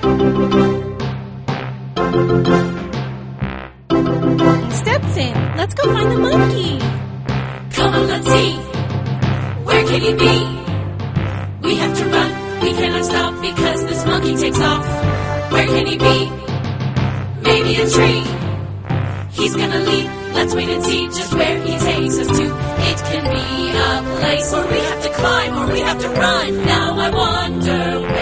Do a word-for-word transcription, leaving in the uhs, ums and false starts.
Stetson, let's go find the monkey. Come on, let's see. Where can he be? We have to run. We cannot stop because this monkey takes off. Where can he be? Maybe a tree. He's gonna leap. Let's wait and see just where he takes us to. It can be a place where we have to climb or we have to run. Now I wonder where